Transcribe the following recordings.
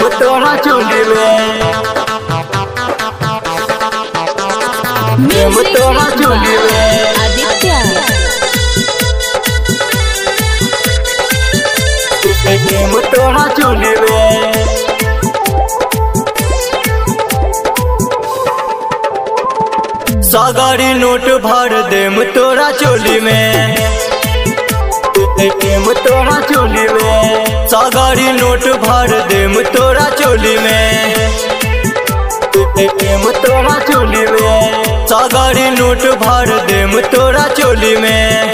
तोरा चोली में तोरा चोली में आदित्य तोरा चोली में सगरी नोट भर देम तोरा चोली में तोरा चोली में सगरी नोट भर देम तोरा चोली में तोरा चोली में सगरी नोट भर देम तोरा चोली में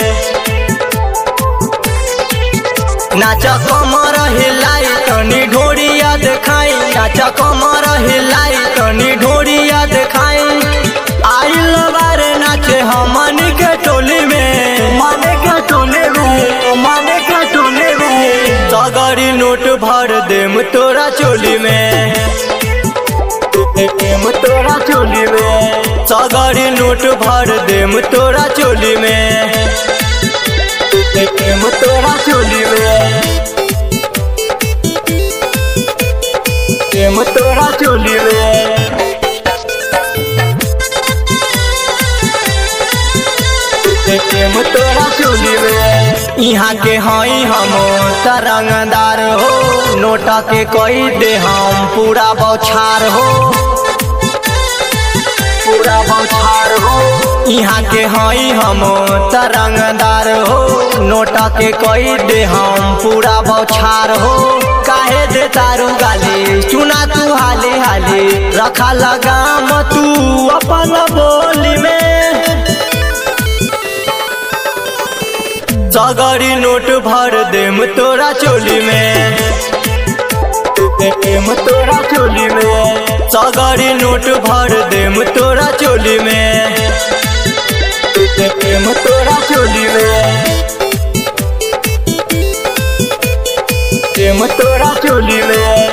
नाचा कमर हिलाई तनी ढोरिया देखाई नाचा कमर हिलाई तनी ढोरिया देखाई आइल बारे नाचे हमन के टोली में माने के टोली में माने के टोली में सगरी नोट भर देम तोरा चोली में तोरा चोली में सगरी नोट भर देम तोरा चोली में तोरा चोली में तोरा चोली में तोरा चोली में यहाँ के हई हम तरंगदार हो नोटा के कोई दे हम पूरा बौछार हो पूरा बौछार हो यहाँ के हई हम तरंगदार हो नोटा के कोई दे हम पूरा बौछार हो काहे दे तारू गाली सुना तू हाली हाली रखा लगाम तू अपन बोली में सगरी नोट भर देम तोरा चोली में तोरा चोली में सगरी नोट भर देम तोरा चोली में तोरा चोली में तोरा चोली में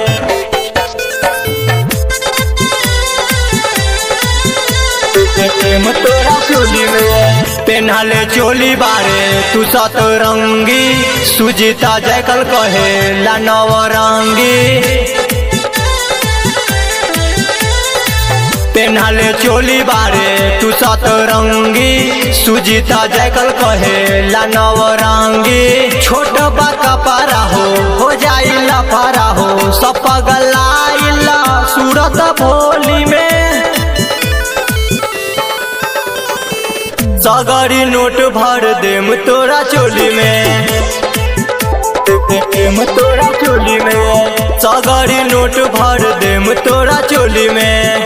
तोरा चोली में पेन्हले चोली बारे तू सतरंगी सुजीता जयकल कहे ला नवरंगी पेन्हले चोली बारे तू सतरंगी सुजीता जयकल कहे ला नवरंगी छोट बाका पारा हो जाई लफारा हो सब पगलाइला सूरत भोली में सगरी नोट भर देम तोरा चोली में तोरा चोली में सगरी नोट भर देम तोरा चोली में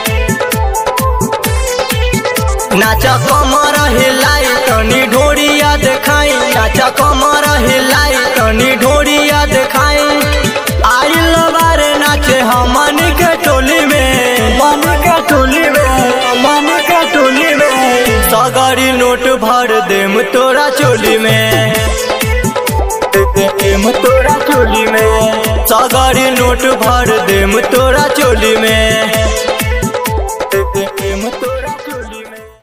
नाचा कमर हिलाई तनी ढोरिया देखाई नाचा कमर हिलाई तनी ढोरिया देखाई आइल बारे नाचे हमन के टोली में मन के टोली में मन के टोली में सगरी नोट भर देम तोरा चोली में तोरा चोली में सगरी नोट भर देम तोरा चोली में